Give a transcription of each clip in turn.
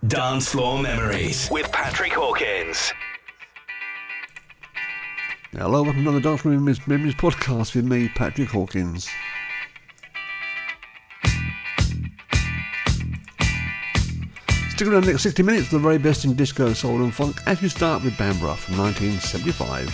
Dance Floor Memories with Patrick Hawkins. Hello, welcome to another Dance Floor Memories podcast with me, Patrick Hawkins. Stick around the next 60 minutes for the very best in disco, soul and funk as we start with Bambara from 1975.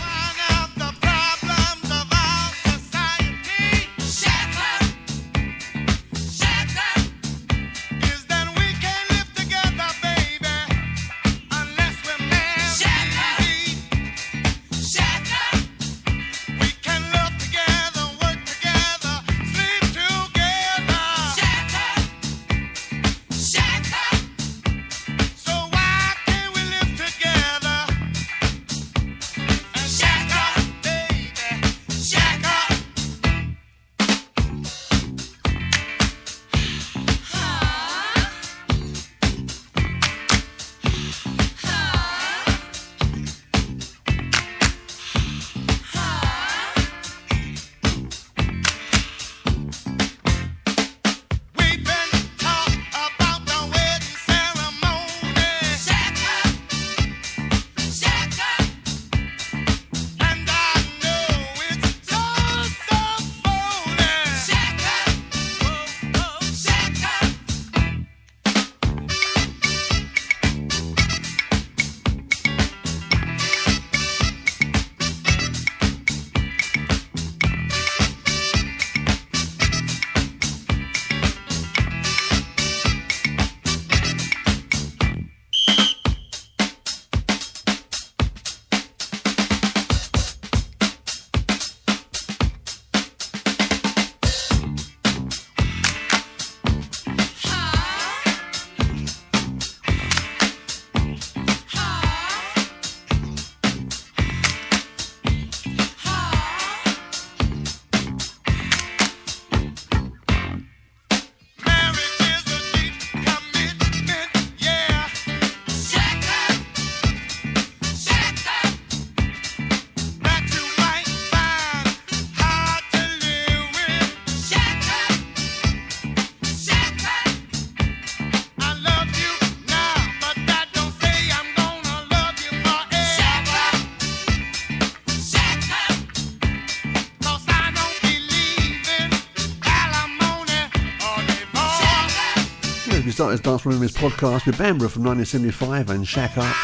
Started this Dance Floor Memories podcast with Bambara from 1975 and Shack Up.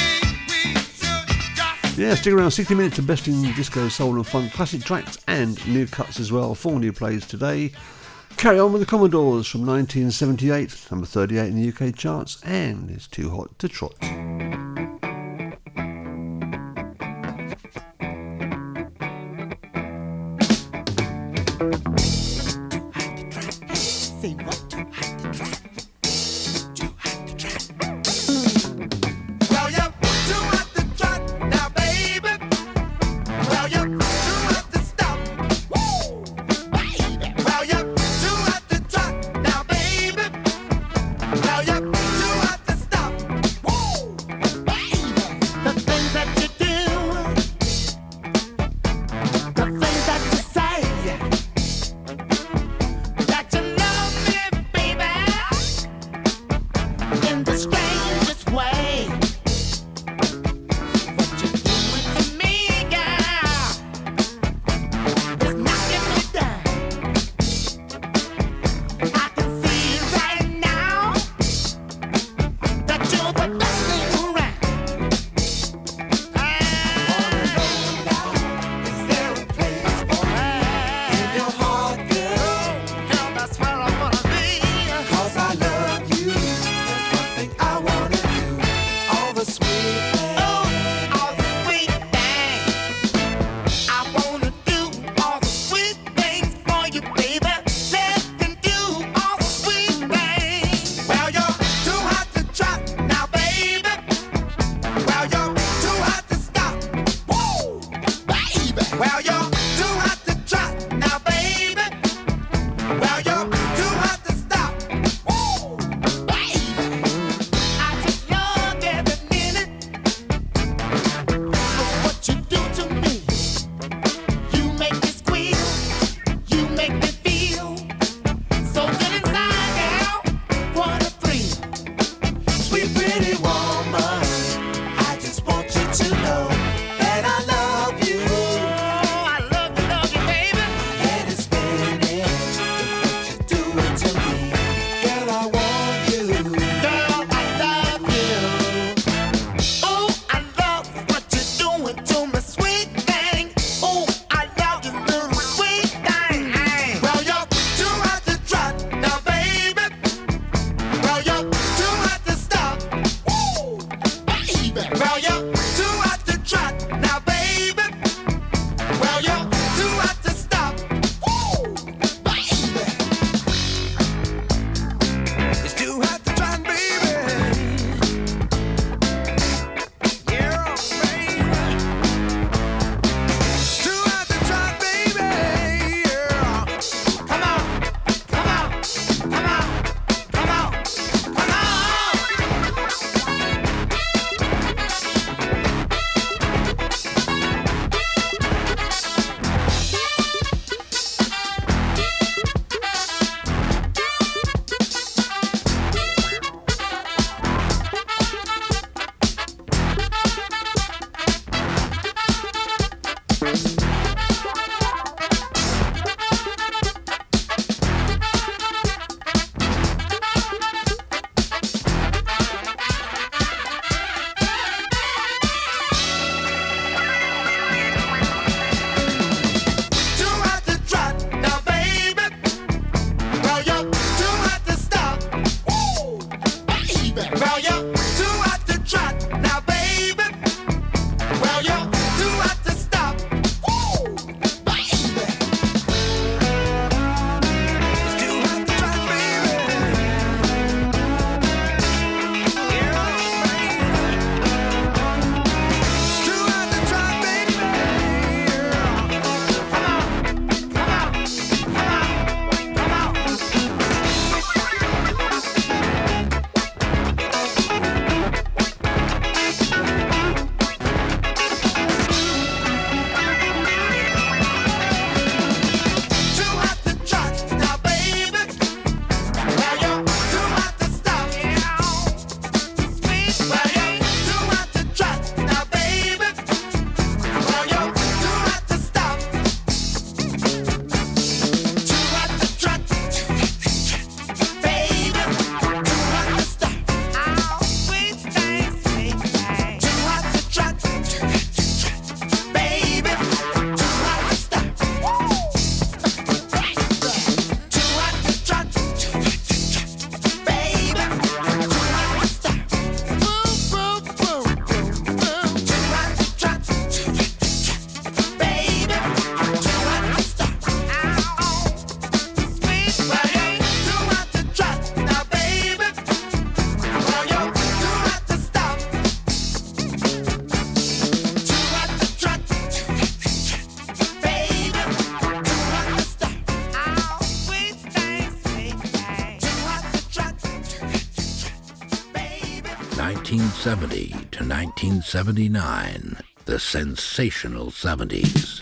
Yeah, stick around 60 minutes of best in disco, soul and funk, classic tracks and new cuts as well. 4 new plays today. Carry on with the Commodores from 1978, number 38 in the UK charts, and It's Too Hot to Trot. 1970 to 1979, the sensational 70s.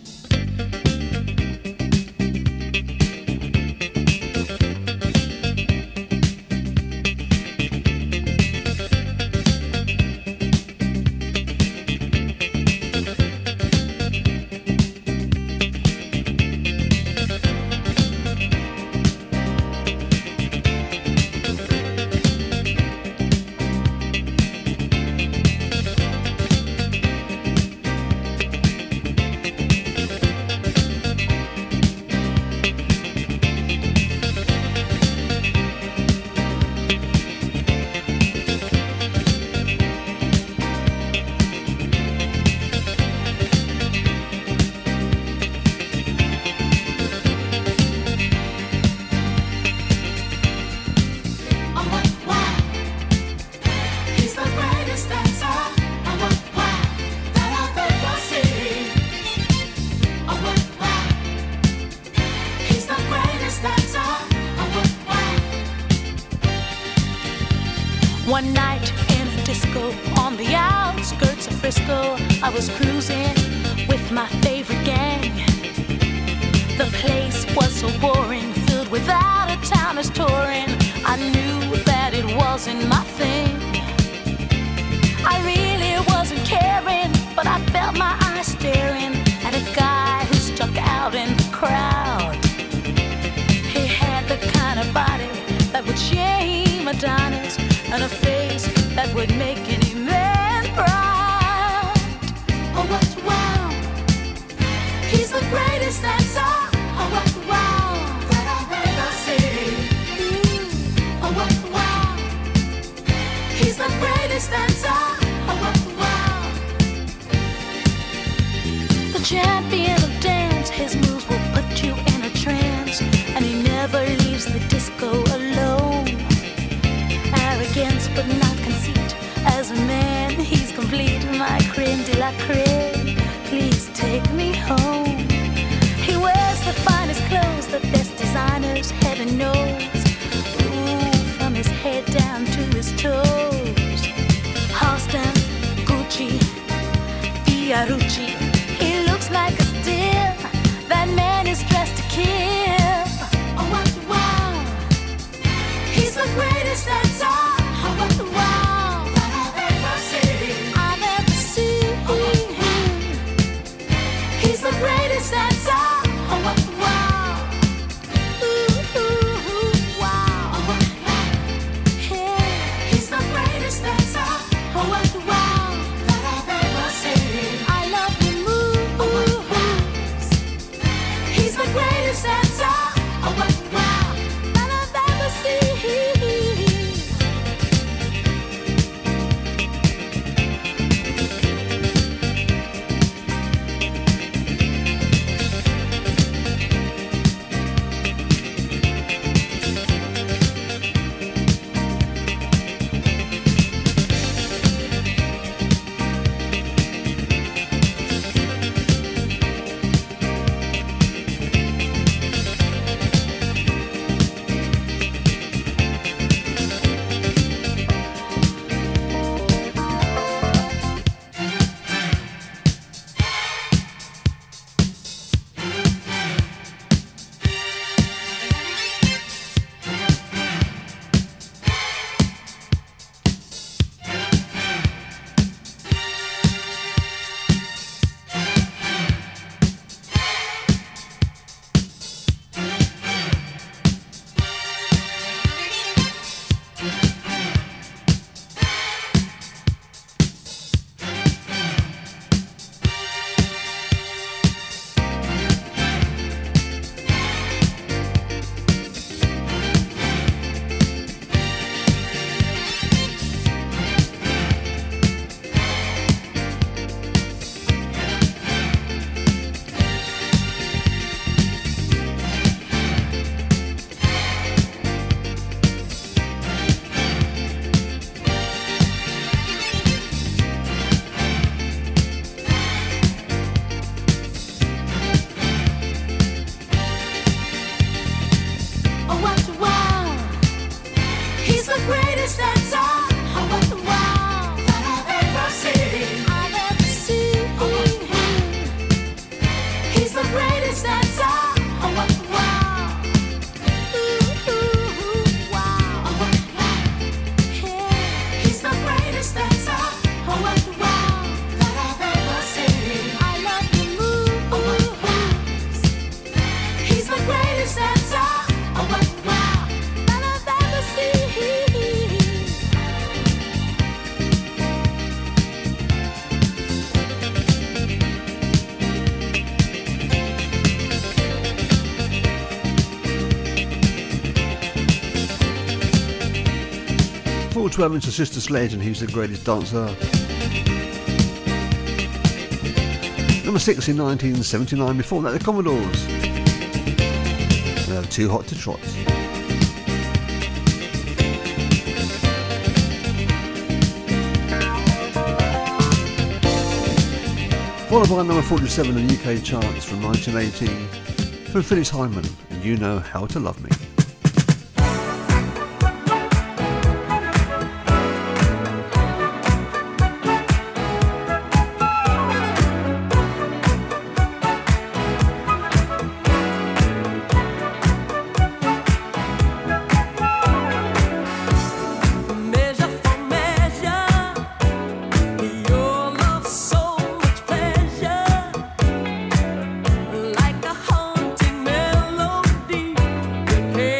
One night in a disco on the outskirts of Frisco, I was cruising with my favorite gang. The place was so boring, filled with out-of-towners touring. I knew that it wasn't my thing. I really wasn't caring, but I felt my eyes staring at a guy who stuck out in the crowd. He had the kind of body that would shame Adonis, and a face that would make any man proud. Oh, what wow! He's the greatest dancer. Oh, what wow! That I've ever seen. Oh, what wow! He's the greatest dancer. Oh, what wow! The champion of dance, his moves will put you in a trance, and he never leaves the disco alone. Arrogance but not conceit. As a man, he's complete. My creme de la creme. Please take me home. He wears the finest clothes, the best designers, heaven knows. Ooh, from his head down to his toes. Halston, Gucci, Fiorucci. He looks like a steal. That man is dressed to kill. Oh, what wow! He's the greatest dancer. Oh, what wow! That I've ever seen. I've ever seen. He's the greatest dancer. Oh, what wow! Ooh, ooh, ooh, wow! Oh, what wow! Yeah. He's the greatest dancer. Oh, what wow! That I've ever seen. I love you. Number 12 into Sister Sledge, and He's the Greatest Dancer. Number 6 in 1979, before that the Commodores. They have Too Hot to Trot. Followed by number 47 in the UK charts from 1980 from Phyllis Hyman, and You Know How to Love Me. Hey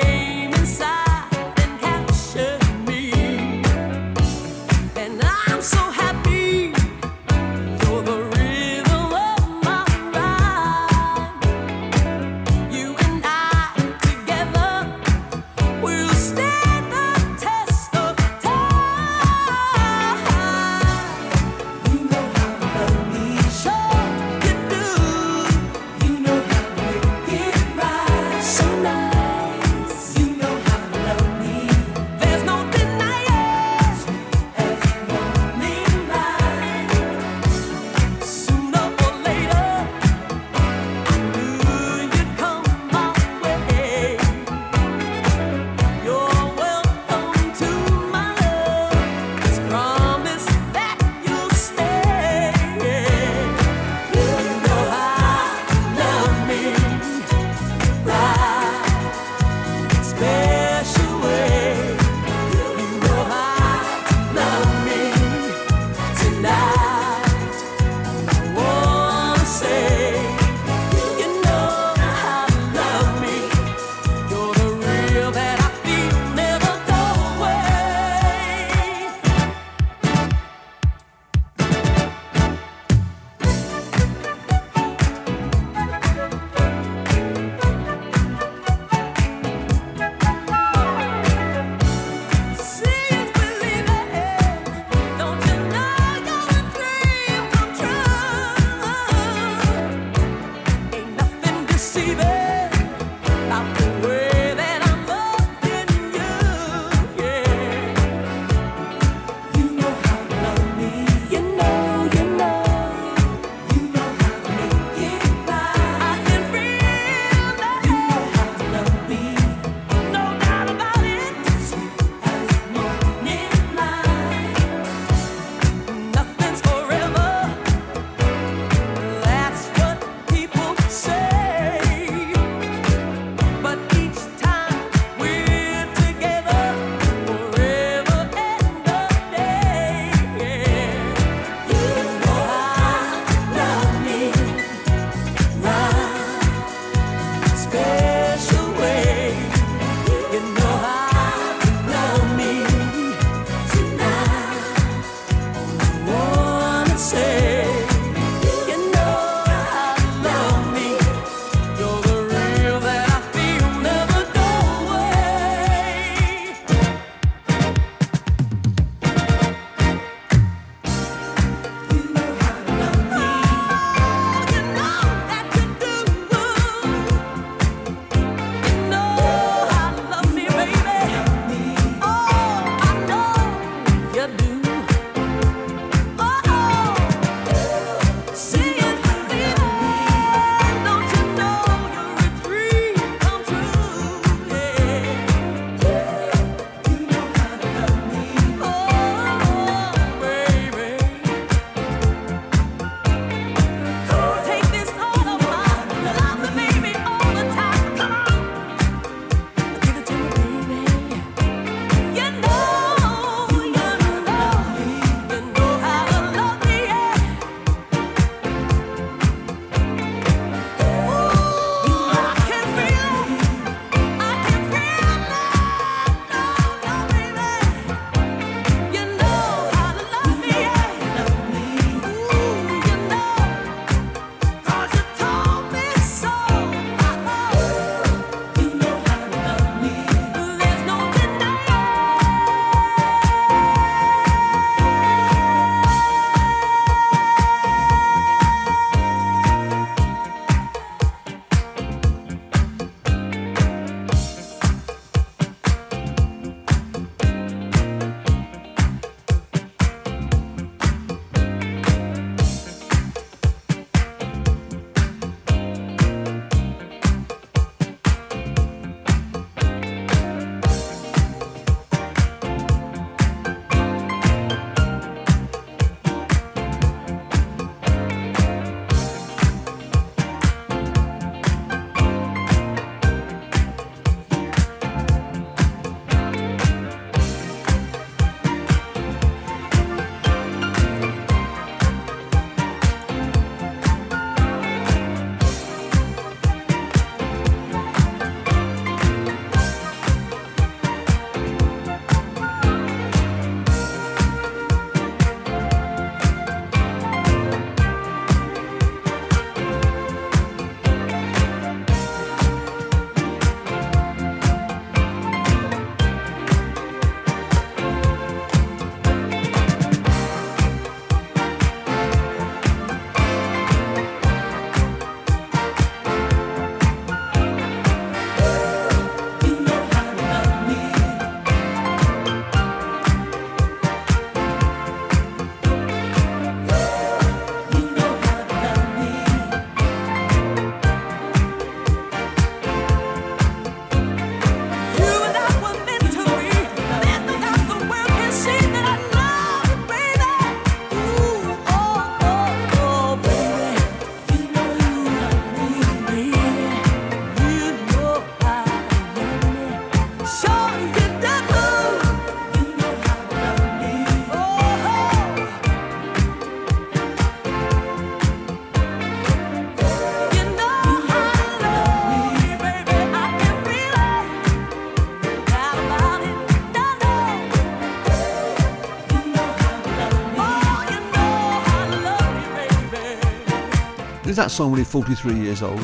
Is that song really 43 years old?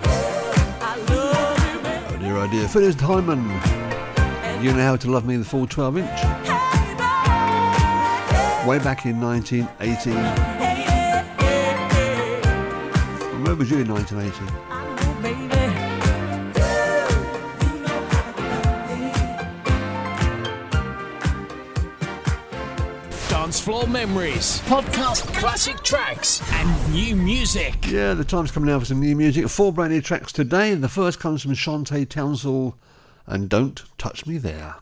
Oh dear, oh dear. Phyllis Hyman, You Know How to Love Me, the full 12-inch. Way back in 1980. Where was you in 1980? Floor memories, podcast classic tracks, and new music. Yeah, the time's coming now for some new music. 4 brand new tracks today. The first comes from Shantae Townsall and Don't Touch Me There.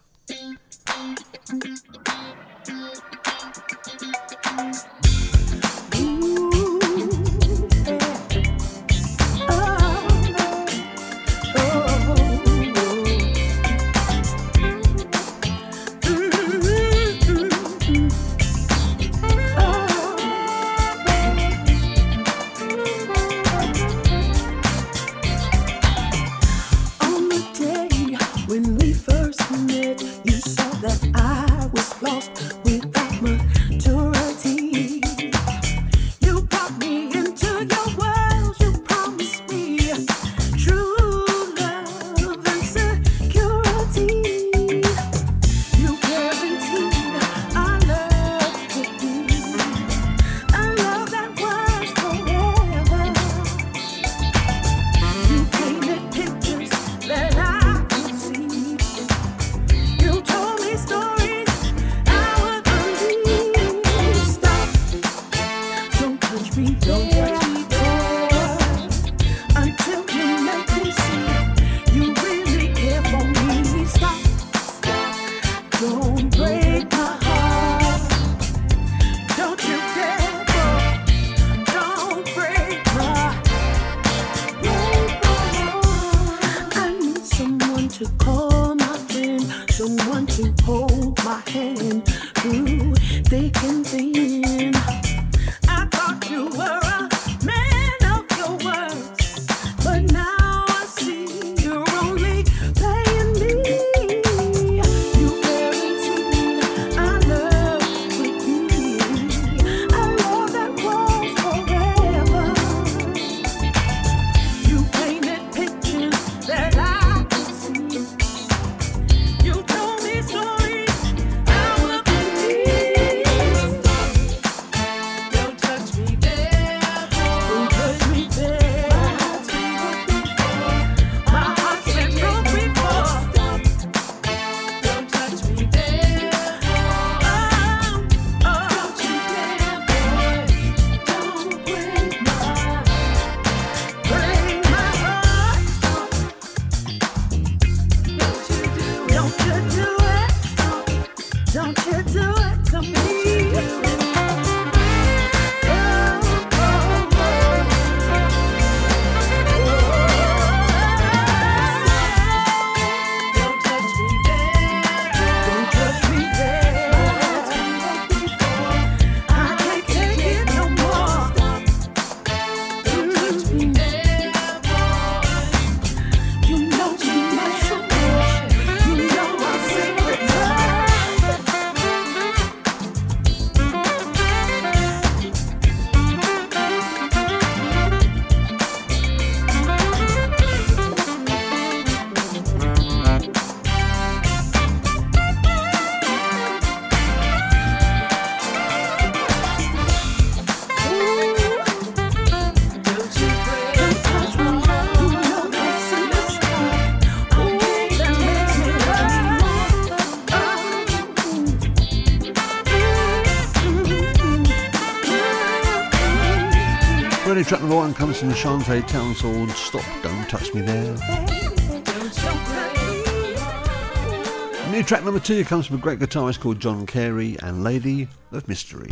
Track number 1 comes from Shantae Townsall, Stop, Don't Touch Me There. New track number 2 comes from a great guitarist called John Carey and Lady of Mystery.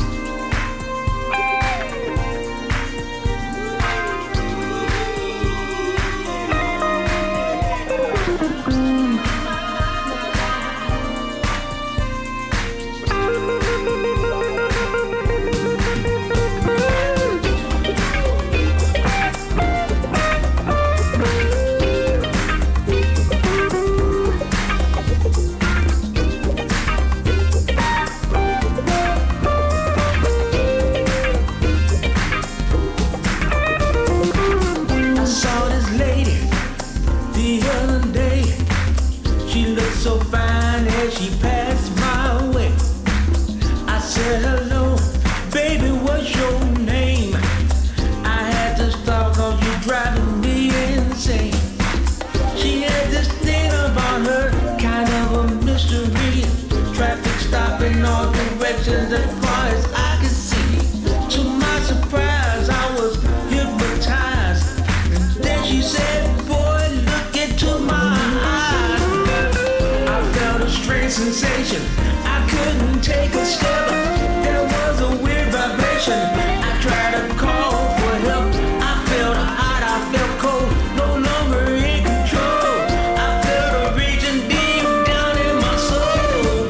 said hello, baby, what's your name? I had to stop cause you're driving me insane. She had this thing about her, kind of a mystery. Traffic stopping all directions as far as I could see. To my surprise, I was hypnotized. And then she said, boy, look into my eyes. I felt a strange sensation. I couldn't take a step. There was a weird vibration. I tried to call for help. I felt hot, I felt cold, no longer in control. I felt a region deep down in my soul.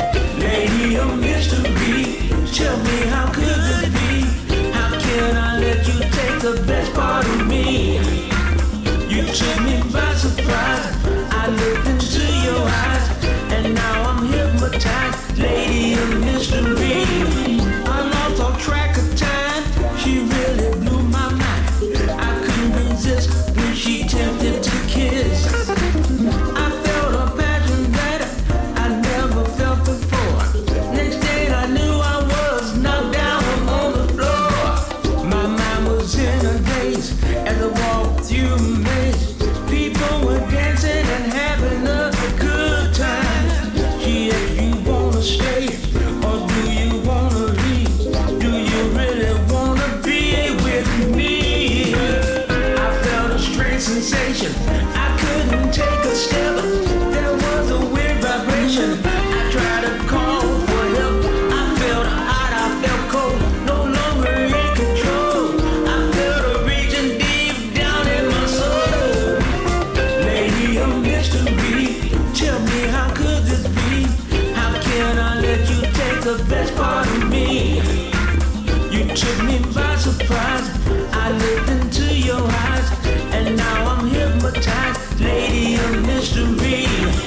Lady of mystery, tell me how could this be? How can I let you take the best part of me? You took me by surprise. I looked into your eyes, and now I'm hypnotized. Lady of mystery, I lost all track of time. She really blew my mind. I couldn't resist when she tempted to kiss. I felt a passion that I never felt before. Next thing I knew, I was knocked down on the floor. My mind was in a daze as I walked through a maze. People were dancing and having a good time. She asked, you wanna stay or do you wanna leave? Do you really wanna be with me? I felt a strange sensation. I couldn't take a step. There was a weird vibration. I tried to call for help. I felt hot, I felt cold, no longer in control. I felt a region deep down in my soul. Lady of mystery, tell me how could this be? How can I let you take the best part of me? You took me by surprise. I looked into your eyes, and now I'm hypnotized. Lady of mystery.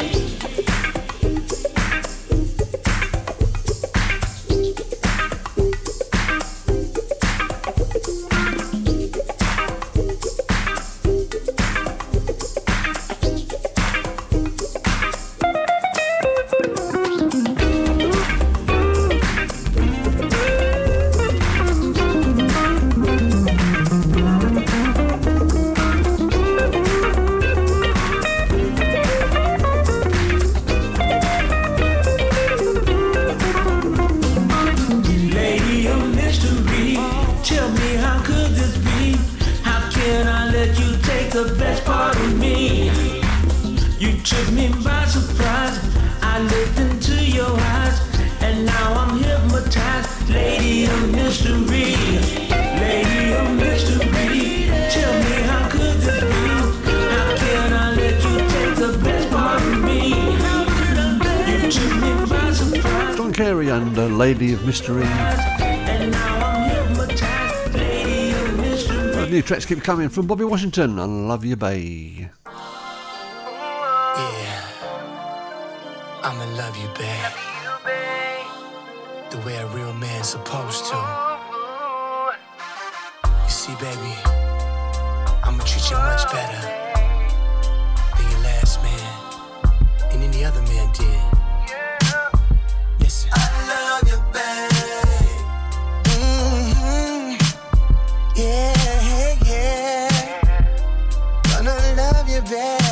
Lady of mystery, tell me how could this be? How can I let you take the best part of me? You took me by surprise. I looked into your eyes, and now I'm hypnotized. Lady of mystery, lady of mystery, tell me how could this be? How can I let you take the best part of me? You took me by surprise. Don Carey and Lady of Mystery. And now I'm hypnotized, lady of mystery. New tracks keep coming from Bobby Washington and Love You Babe. Yeah, I'ma love you, babe. The way a real man's supposed to. You see, baby, I'ma treat you much better than your last man and any other man did. Listen. I love you, babe. Yeah, yeah. Gonna love you, babe.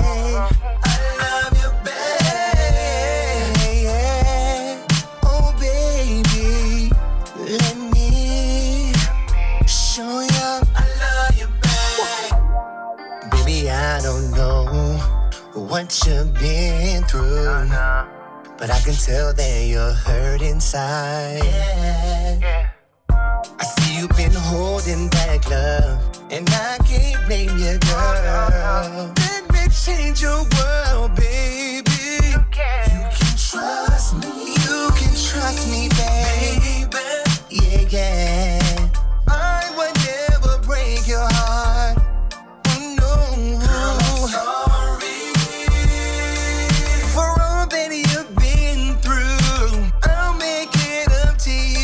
What you've been through, but I can tell that you're hurt inside. Yeah. I see you've been holding back love, and I can't blame you, girl. Let me change your world, baby. You can trust me. You can trust me, baby. Yeah, yeah. I would never break your heart. Oh no. Girl, I'm sorry. For all that you've been through, I'll make it up to you.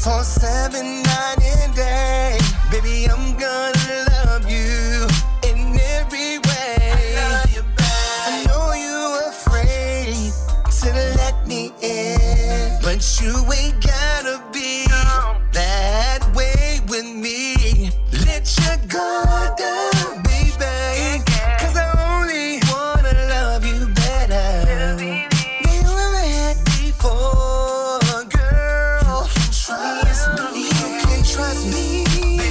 24/7, night and day. Baby, I'm gonna love you in every way. I love you back. I know you're afraid to let me in, but you ain't gotta be that way with me. Let your guard down, baby, 'cause I only wanna love you better than you ever had before, girl. You can trust me,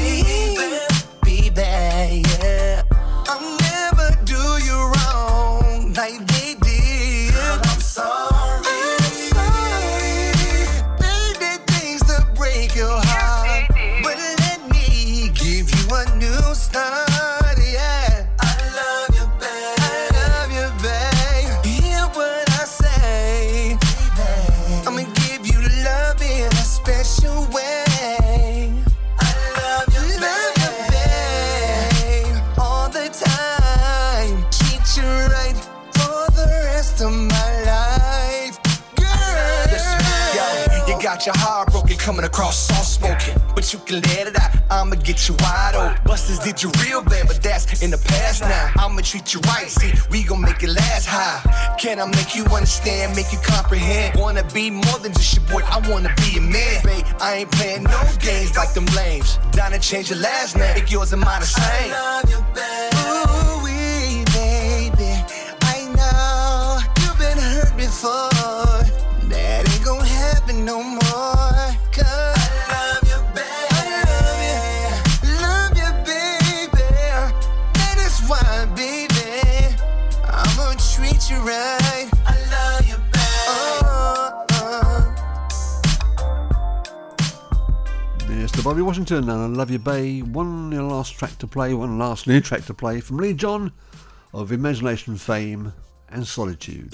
baby, yeah. I'll never do you wrong like they did. Girl, I'm sorry. They did things to break your heart, but let me give you a new start, yeah. I love you, babe. I love you, babe. Hear what I say, baby. I'ma give you love in a special way. I love you, babe. All the time. Treat you right for the rest of my life, girl. Listen, yo, you got your heart broken, coming across soft spoken, but you can let it out. I'ma get you wide open. Busters did you real bad, but that's in the past now. I'ma treat you right, see, we gon' make it last high. Can I make you understand, make you comprehend? Wanna be more than just your boy, I wanna be a man. Babe, I ain't playing no games like them lames. Down to change your last name, make yours and mine the same. I love you, babe. Ooh-wee, baby. I know you've been hurt before. That ain't gon' happen no more. 'Cause I love you, babe. I love you, baby. That is why, baby, I'ma treat you right. I love you, babe. Yes, to Bobby Washington and I Love You Bay. One last track to play, one last new track to play from Lee John of Imagination, Fame and Solitude.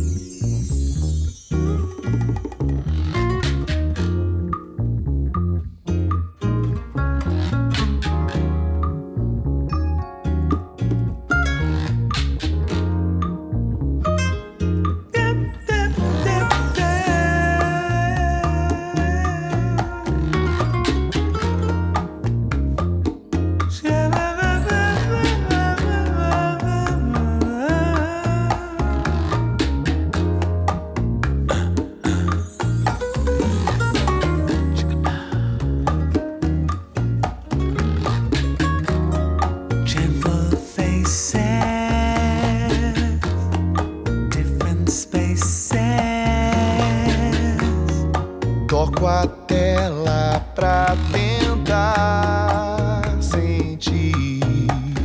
Toco a tela pra tentar sentir,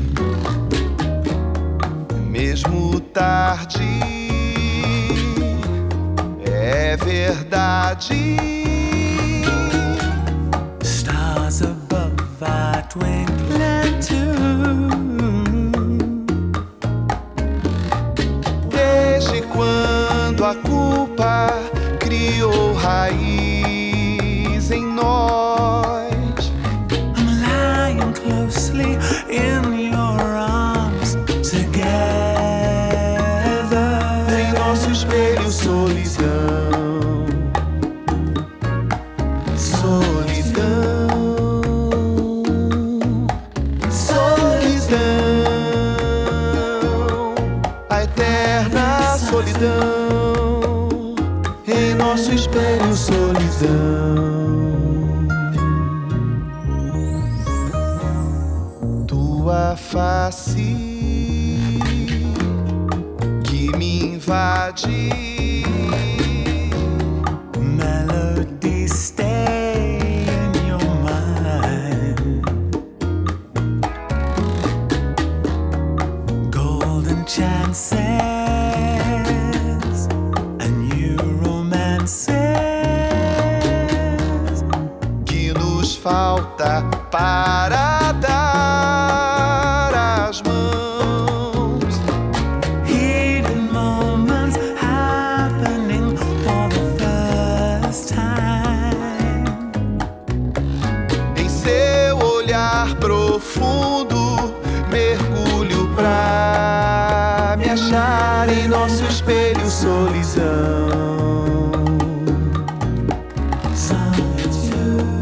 mesmo tarde, é verdade. Stars above, I twinkling too. Desde quando a culpa criou raiz em nós, I'm lying closely in your arms together. em nosso espelho solidão, solidão, solidão, a eterna solidão. Em nosso espelho, solidão. Tua face que me invade, Melody stay in your mind. Golden chances and new romances que nos falta para dar as mãos. hidden moments happening for the first time. Em seu olhar profundo, mergulho pra me achar em nosso espelho, solidão. Solitude.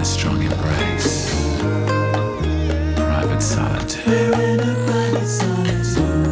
strong embrace. Private solitude. We're in a private solitude.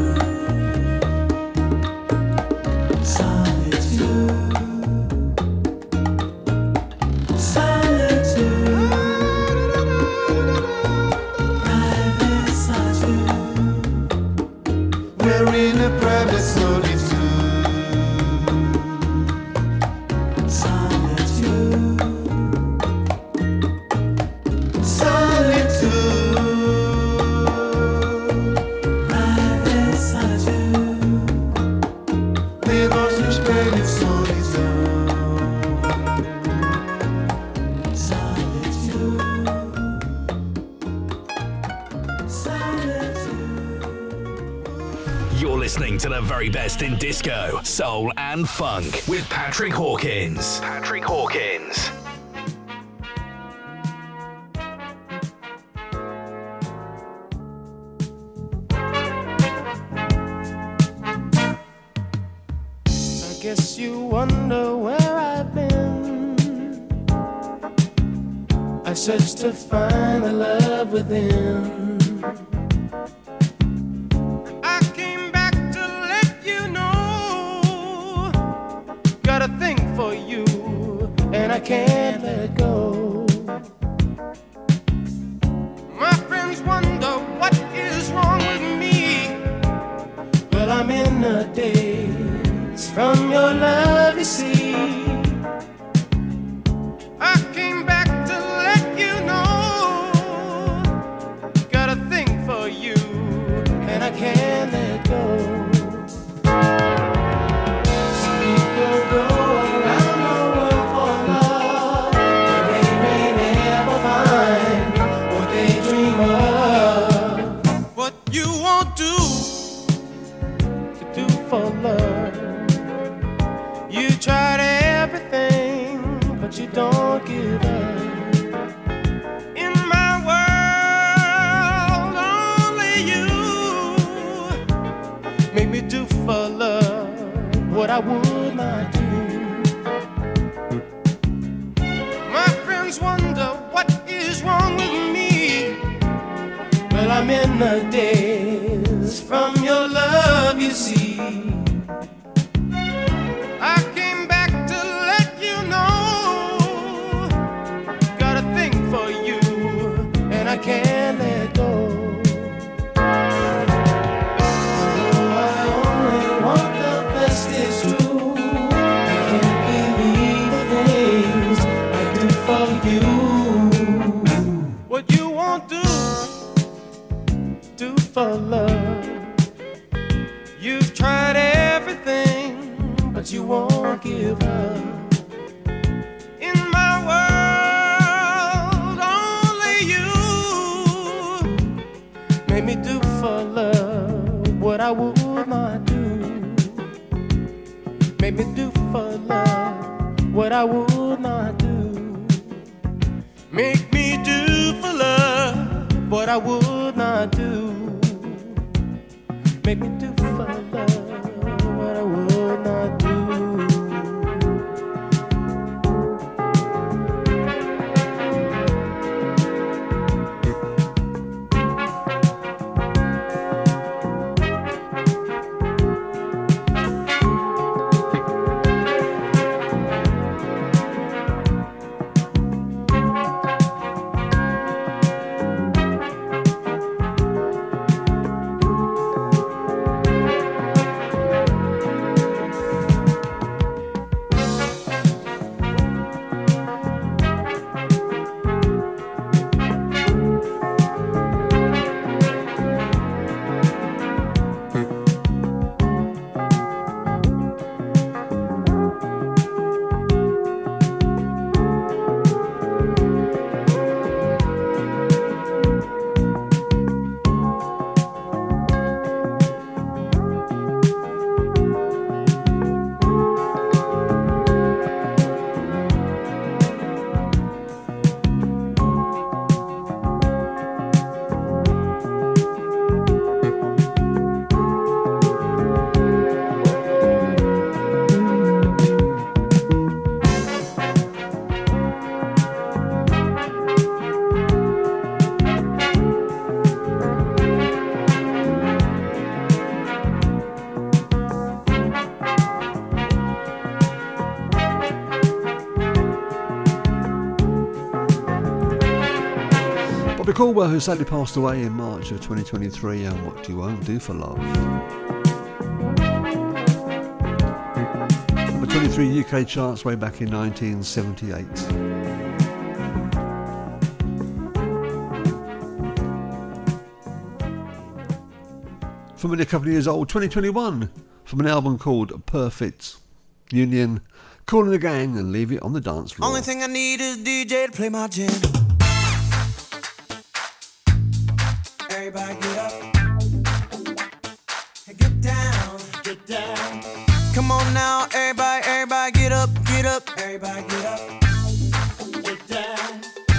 Best in disco, soul and funk with Patrick Hawkins. Patrick Hawkins. I guess you wonder where I've been. I searched to find the love within. I can't let go. My friends wonder what is wrong with me. Well, I'm in a daze from your love, you see. I came back to let you know. Got a thing for you, and I can't let go. Some people go around the world for love, but they may never find what they dream of. What you won't do to do for love. You tried everything, but you don't give up. In my world, only you make me do for love what I would not do. My friends wonder what is wrong with me. Well, I'm in the daze from your love, you see. I came back to let you know. Got a thing for you, and I can't let go. Oh, I only want the best, it's true. I can't believe the things I do for you. What you won't do for love. You've tried everything, but you won't give up. In my world, only you make me do for love what I would not do. Make me do for love what I would not do. Make me do for love what I would not do. Make me do for love what I would not do. Bobby Caldwell, who sadly passed away in March of 2023, and What You Won't Do for Love. Number 23 UK charts way back in 1978. From only a couple of years old, 2021, from an album called Perfect Union, Calling the Gang and Leave It on the Dance Floor. Only thing I need is DJ to play my jam. Everybody get up. Hey, get down, get down. Come on now, everybody get up, get up. Everybody get up, get down.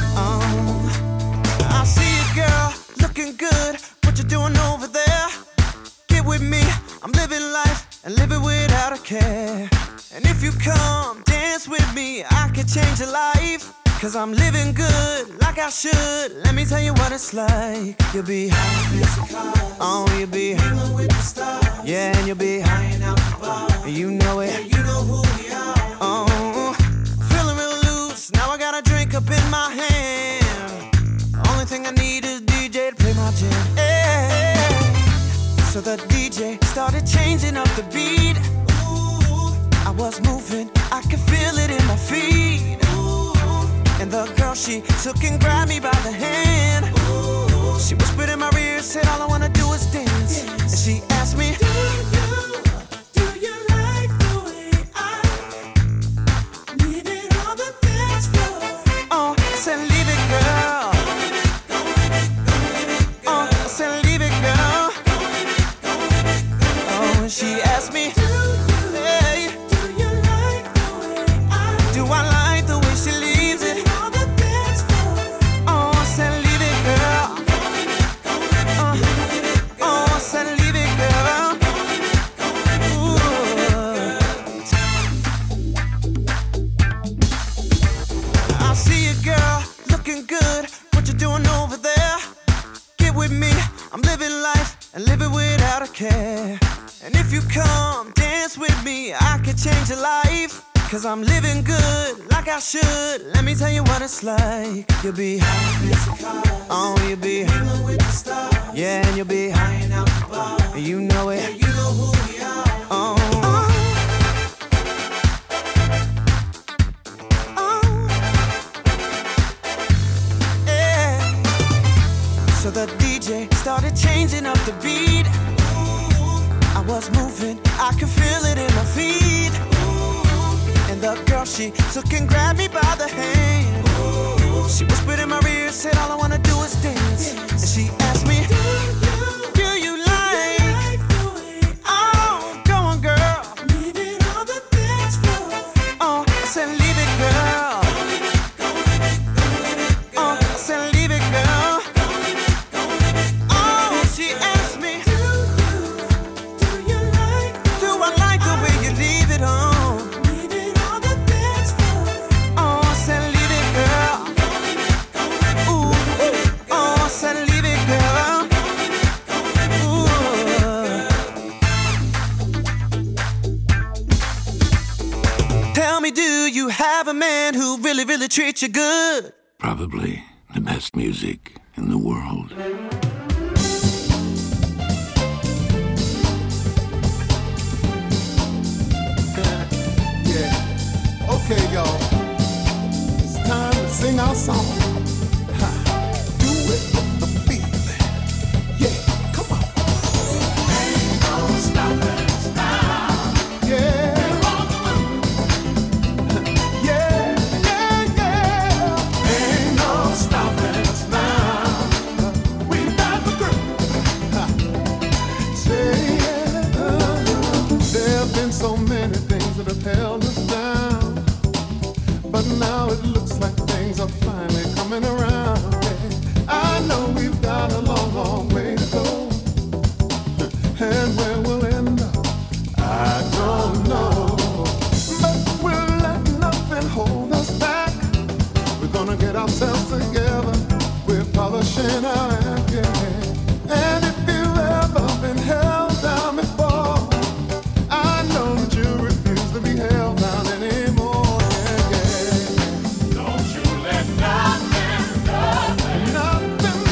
I see you, girl, looking good. What you doing over there? Get with me, I'm living life and live it without a care. And if you come dance with me, I can change your life. Cause I'm living good like I should. Let me tell you what it's like. You'll be high, oh, you'll be hanging with the stars. Yeah, and you'll be high out the bar. You know it, yeah, you know who we are. Oh, feeling real loose. Now I got a drink up in my hand. Only thing I need is DJ to play my jam. Yeah. So the DJ started changing up the beat. Ooh, I was moving, I could feel it in my feet. And the girl, she took and grabbed me by the hand. Ooh. She whispered in my ear, said all I wanna do is dance. And she asked me, do you like the way I leave it on the dance floor? Oh, I said leave it, girl. Oh, I said leave it, girl. Oh, and she asked me, hey, do you like the way I do? I like the way she leaves it. Good, what you doing over there? Get with me, I'm living life and live it without a care. And if you come dance with me, I can change your life. Cause I'm living good like I should. Let me tell you what it's like. You'll be high, oh, you'll be hanging with the stars. Yeah, and you'll be high out the bar. You know it, yeah, you know who we are. Oh. So the DJ started changing up the beat. Ooh, I was moving, I could feel it in my feet. Ooh, and the girl, she took and grabbed me by the hand. Ooh, she whispered in my ear, said all I wanna do is dance. And she asked me, do you like the way oh, go on, girl. Leave it on the dance floor. Oh, I said leave it, girl. Oh, I said leave it, girl. Do you have a man who really, really treats you good? Probably the best music in the world. Yeah. Okay, y'all. It's time to sing our song. Do it with the feeling. Yeah, come on. Ain't no stopping us now. Yeah. So many things that have held us down, but now it looks like things are finally coming around. Yeah. I know we've got a long, long way to go, and where we'll end up, I don't know. But we'll let nothing hold us back. We're gonna get ourselves together. We're polishing our act, yeah. And if you've ever been held down before, I know that you refuse to be held down anymore, yeah, yeah. Don't you let nothing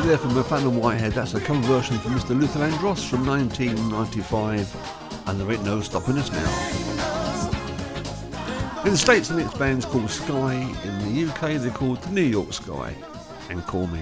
there from Nathaniel Whitehead. That's a cover version from Mr. Luther Vandross from 1995, and there ain't no stopping us now. In the States, the next band's called Sky. In the UK, they're called the New York Sky, and Call Me.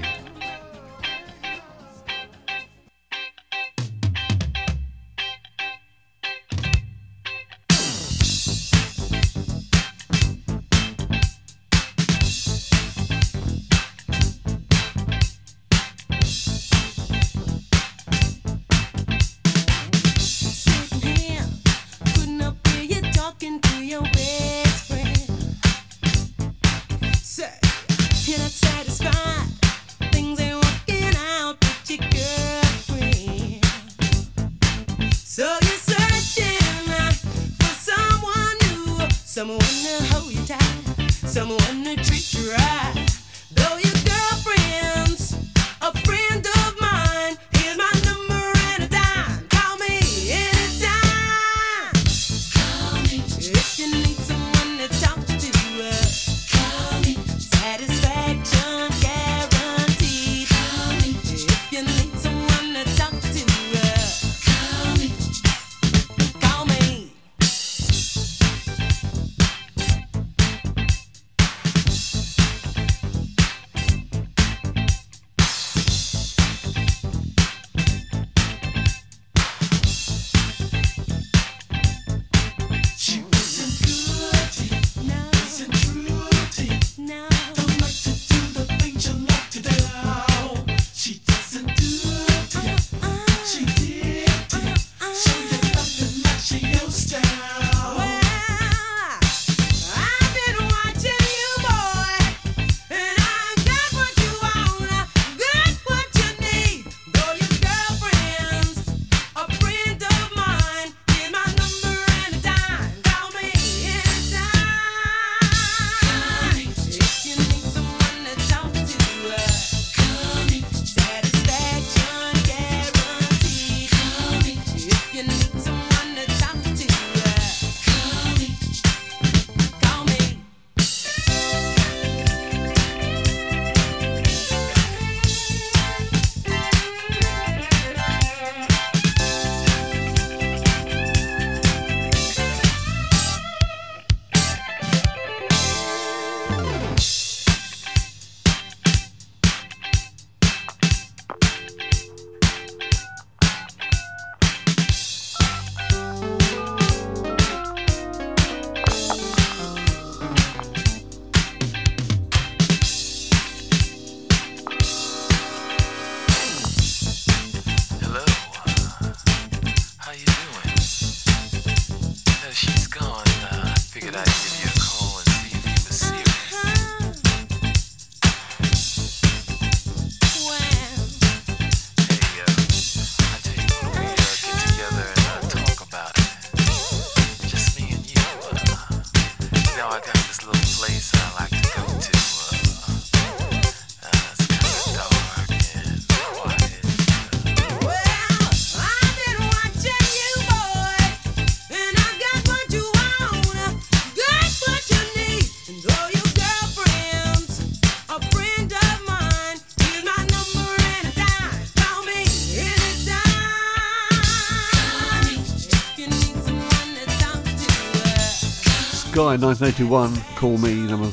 Sky 1981, Call Me, number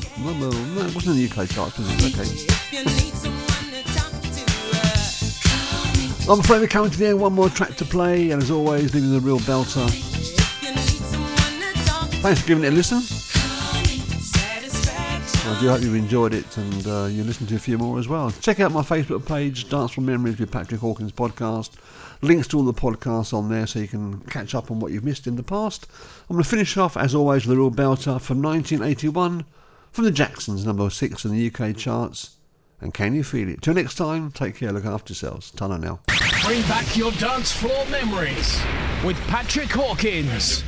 it wasn't in the UK charts, was it? Okay. I'm afraid we're coming to the end. One more track to play, and as always, leaving the real belter. Thanks for giving it a listen. I do hope you've enjoyed it, and you listen to a few more as well. Check out my Facebook page, Dance from Memories with Patrick Hawkins podcast. Links to all the podcasts on there so you can catch up on what you've missed in the past. I'm going to finish off, as always, with a real belter from 1981 from the Jacksons, number 6 in the UK charts. And Can You Feel It? Till next time, take care, look after yourselves. Ta-ra now. Bring back your dance floor memories with Patrick Hawkins.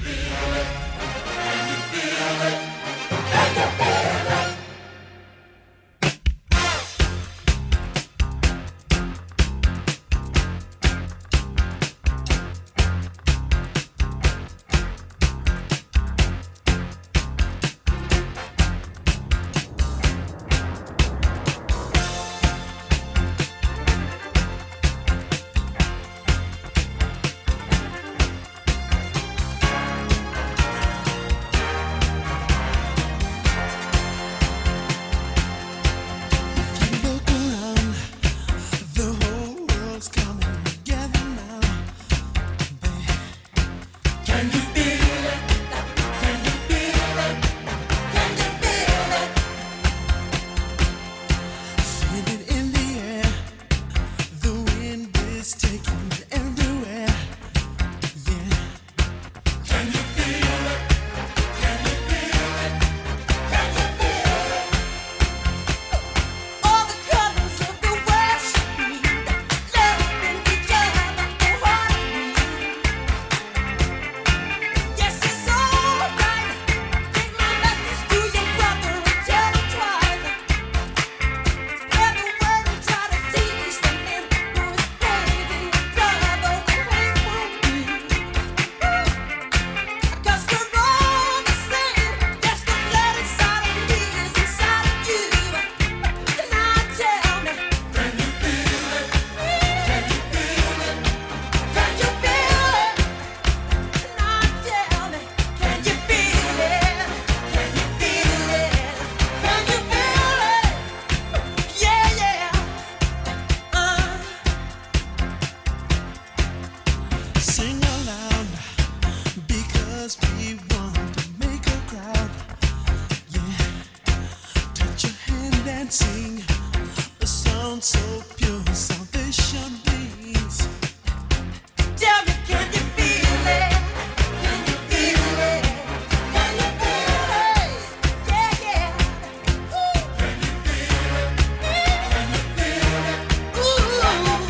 one so pure, salvation bleeds. Tell me, can you feel it? Can you feel it? Can you feel it? Yeah, yeah. Ooh. Can you feel it? Can you feel it? Ooh.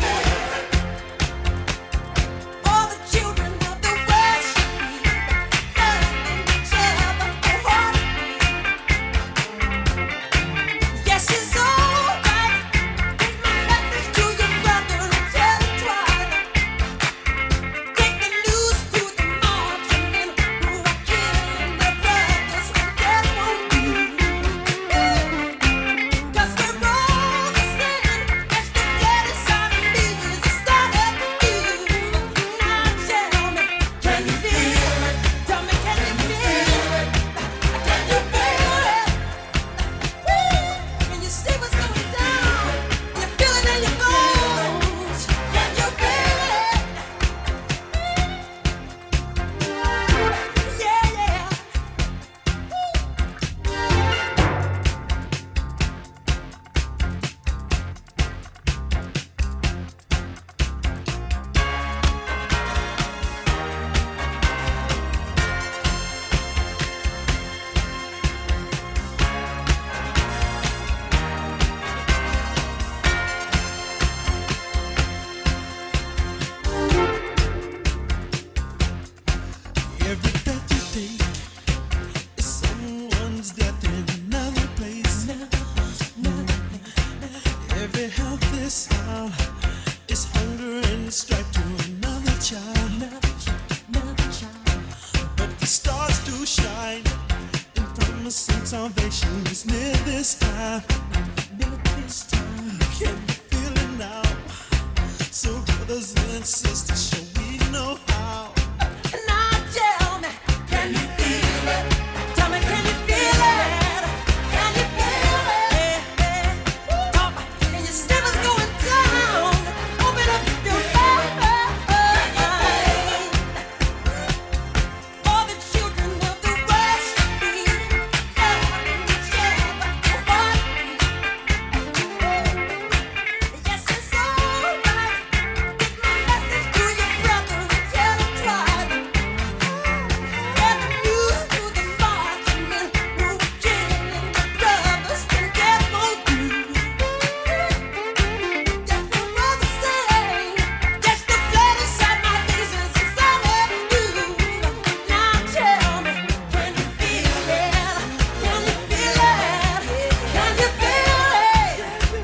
All the children of the world should be loving each other wholeheartedly. Yes, it's alright. Take my message to your brother and tell him twice. Take the news to the marksmen who are killing their brothers when death won't do. 'Cause we're all the same. Yes, the blood inside of me is the start of you. Now tell me, can you feel it? Tell me, can you feel it? Can you feel it? Can you see what's going down? You feel it in your bones. Can you feel it? Yeah, yeah. Every breath you take is someone's death in another place. Every healthless hour is hunger and strife to another child. But the stars do shine, and promising salvation is near this time. Can you feel it now? So brothers and sisters, shall we know how? Now tell me, can you feel it? Tell me, can you feel it? Can you feel it? Talk, can you see what's going down? Open up your mind. All the children of the world should be loving each other wholeheartedly. Yes, it's alright. Get my message to your brother and tell him twice. Get the news to the marksmen who are killing their brothers when death won't do. Yes, the brother say, yes, the blood inside my veins is inside of you. Now tell me, can you feel it? Can you feel it? Can you feel it?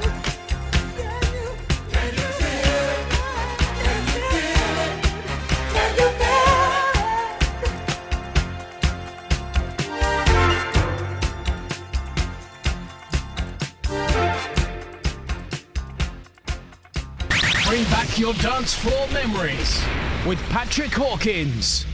Can you feel it? Can you feel it? Can you feel it? Bring back your dance floor memories with Patrick Hawkins.